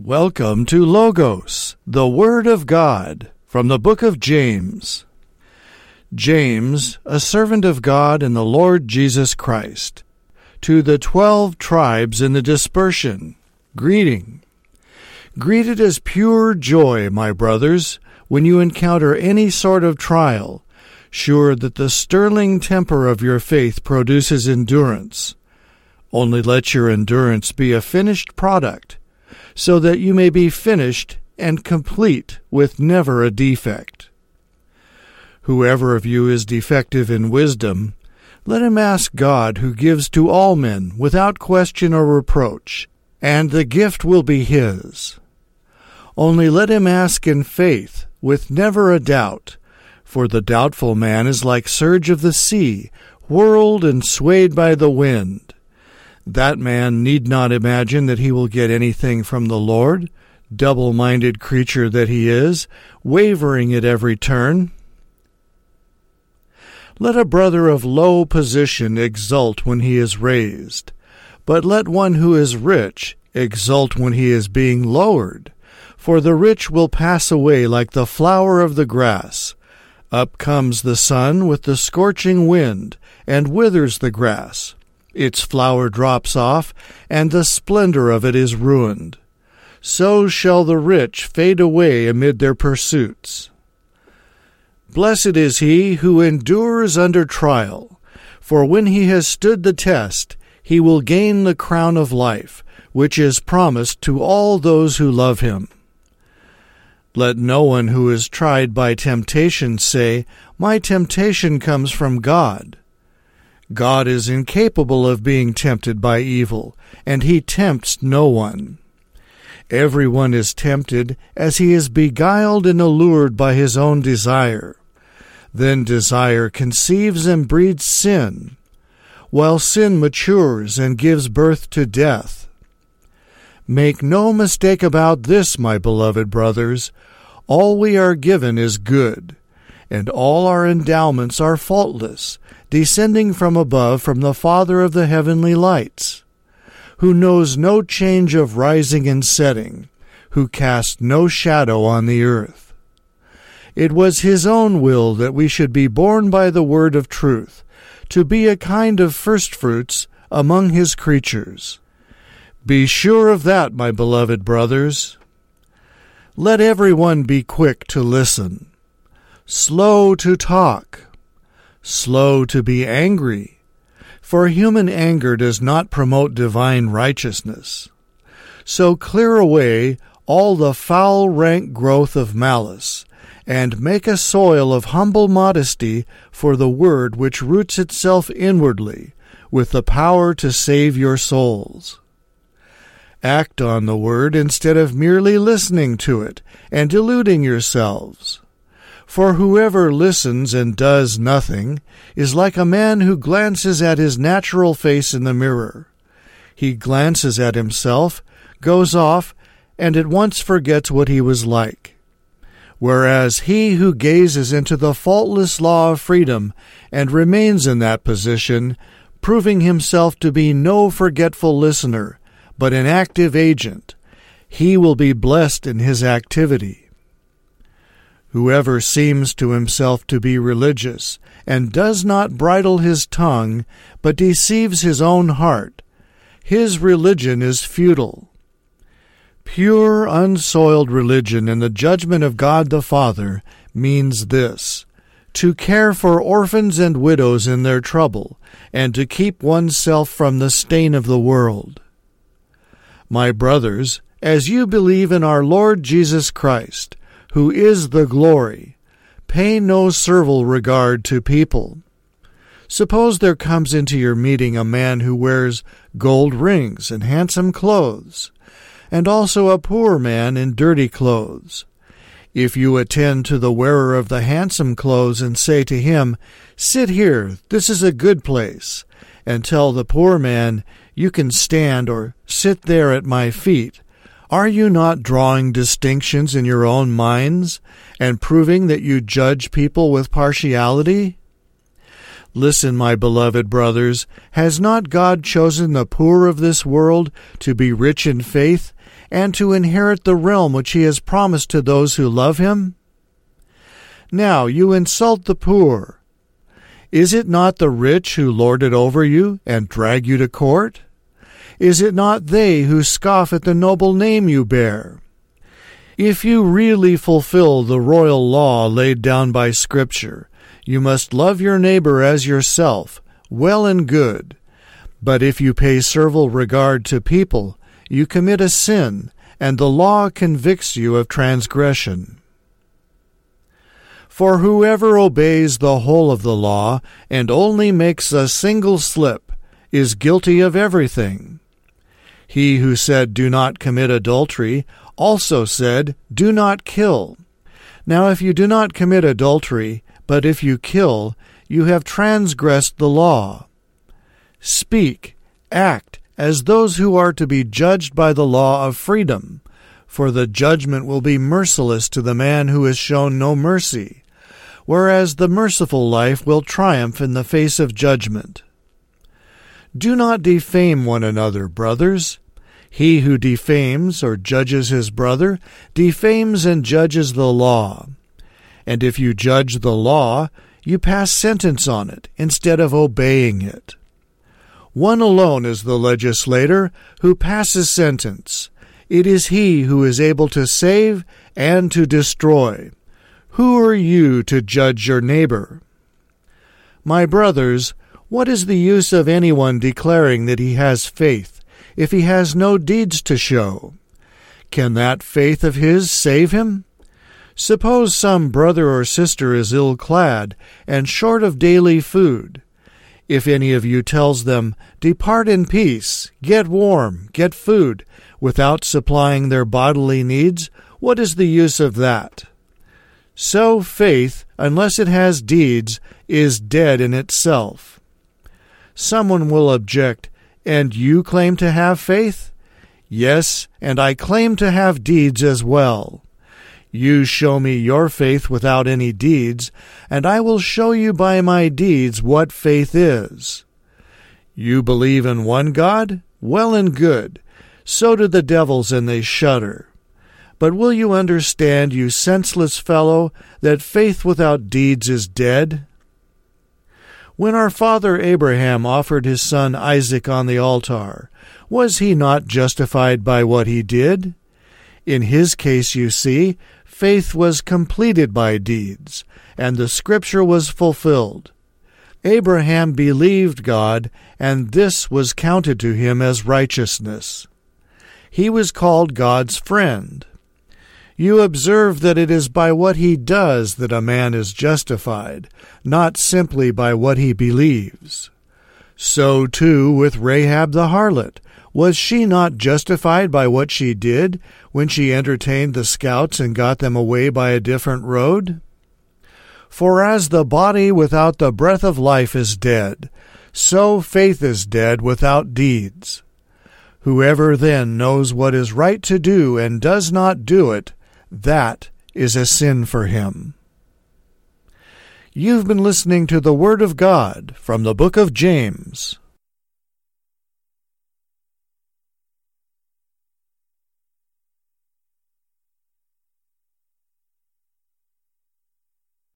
Welcome to Logos, the Word of God, from the book of James. James, a servant of God and the Lord Jesus Christ, to the 12 tribes in the dispersion, greeting. Greet it as pure joy, my brothers, when you encounter any sort of trial, sure that the sterling temper of your faith produces endurance. Only let your endurance be a finished product, so that you may be finished and complete with never a defect. Whoever of you is defective in wisdom, let him ask God, who gives to all men without question or reproach, and the gift will be his. Only let him ask in faith, with never a doubt, for the doubtful man is like surge of the sea, whirled and swayed by the wind. That man need not imagine that he will get anything from the Lord, double-minded creature that he is, wavering at every turn. Let a brother of low position exult when he is raised, but let one who is rich exult when he is being lowered, for the rich will pass away like the flower of the grass. Up comes the sun with the scorching wind, and withers the grass. Its flower drops off, and the splendor of it is ruined. So shall the rich fade away amid their pursuits. Blessed is he who endures under trial, for when he has stood the test, he will gain the crown of life, which is promised to all those who love him. Let no one who is tried by temptation say, "My temptation comes from God." God is incapable of being tempted by evil, and he tempts no one. Everyone is tempted as he is beguiled and allured by his own desire. Then desire conceives and breeds sin, while sin matures and gives birth to death. Make no mistake about this, my beloved brothers. All we are given is good, and all our endowments are faultless, descending from above from the Father of the heavenly lights, who knows no change of rising and setting, who casts no shadow on the earth. It was his own will that we should be born by the word of truth, to be a kind of firstfruits among his creatures. Be sure of that, my beloved brothers. Let everyone be quick to listen, slow to talk, slow to be angry, for human anger does not promote divine righteousness. So clear away all the foul rank growth of malice, and make a soil of humble modesty for the word which roots itself inwardly, with the power to save your souls. Act on the word instead of merely listening to it and deluding yourselves. For whoever listens and does nothing is like a man who glances at his natural face in the mirror. He glances at himself, goes off, and at once forgets what he was like. Whereas he who gazes into the faultless law of freedom and remains in that position, proving himself to be no forgetful listener, but an active agent, he will be blessed in his activity. Whoever seems to himself to be religious, and does not bridle his tongue, but deceives his own heart, his religion is futile. Pure, unsoiled religion in the judgment of God the Father means this: to care for orphans and widows in their trouble, and to keep oneself from the stain of the world. My brothers, as you believe in our Lord Jesus Christ, who is the glory, pay no servile regard to people. Suppose there comes into your meeting a man who wears gold rings and handsome clothes, and also a poor man in dirty clothes. If you attend to the wearer of the handsome clothes and say to him, "Sit here, this is a good place," and tell the poor man, "You can stand," or "Sit there at my feet," are you not drawing distinctions in your own minds, and proving that you judge people with partiality? Listen, my beloved brothers, has not God chosen the poor of this world to be rich in faith, and to inherit the realm which he has promised to those who love him? Now you insult the poor. Is it not the rich who lord it over you and drag you to court? Is it not they who scoff at the noble name you bear? If you really fulfill the royal law laid down by Scripture, you must love your neighbor as yourself, well and good. But if you pay servile regard to people, you commit a sin, and the law convicts you of transgression. For whoever obeys the whole of the law and only makes a single slip is guilty of everything. He who said, "Do not commit adultery," also said, "Do not kill." Now if you do not commit adultery, but if you kill, you have transgressed the law. Speak, act as those who are to be judged by the law of freedom, for the judgment will be merciless to the man who has shown no mercy, whereas the merciful life will triumph in the face of judgment. Do not defame one another, brothers. He who defames or judges his brother defames and judges the law. And if you judge the law, you pass sentence on it instead of obeying it. One alone is the legislator who passes sentence. It is he who is able to save and to destroy. Who are you to judge your neighbor? My brothers, what is the use of anyone declaring that he has faith, if he has no deeds to show? Can that faith of his save him? Suppose some brother or sister is ill-clad and short of daily food. If any of you tells them, "Depart in peace, get warm, get food," without supplying their bodily needs, what is the use of that? So faith, unless it has deeds, is dead in itself. Someone will object, "And you claim to have faith?" Yes, and I claim to have deeds as well. You show me your faith without any deeds, and I will show you by my deeds what faith is. You believe in one God? Well and good. So do the devils, and they shudder. But will you understand, you senseless fellow, that faith without deeds is dead? When our father Abraham offered his son Isaac on the altar, was he not justified by what he did? In his case, you see, faith was completed by deeds, and the Scripture was fulfilled. Abraham believed God, and this was counted to him as righteousness. He was called God's friend. You observe that it is by what he does that a man is justified, not simply by what he believes. So, too, with Rahab the harlot. Was she not justified by what she did when she entertained the scouts and got them away by a different road? For as the body without the breath of life is dead, so faith is dead without deeds. Whoever then knows what is right to do and does not do it, that is a sin for him. You've been listening to the Word of God from the book of James.